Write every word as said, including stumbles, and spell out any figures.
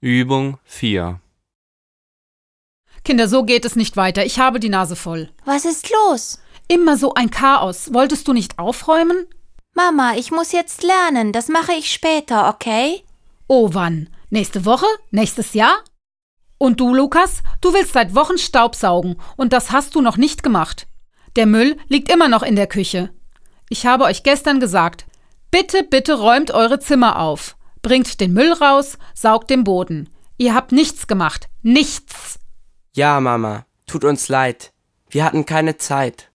Übung vier. Kinder, so geht es nicht weiter. Ich habe die Nase voll. Was ist los? Immer so ein Chaos. Wolltest du nicht aufräumen? Mama, ich muss jetzt lernen. Das mache ich später, okay? Oh, wann? Nächste Woche? Nächstes Jahr? Und du, Lukas? Du willst seit Wochen Staubsaugen und das hast du noch nicht gemacht. Der Müll liegt immer noch in der Küche. Ich habe euch gestern gesagt, bitte, bitte räumt eure Zimmer auf. Bringt den Müll raus, saugt den Boden. Ihr habt nichts gemacht. Nichts. Ja, Mama, tut uns leid. Wir hatten keine Zeit.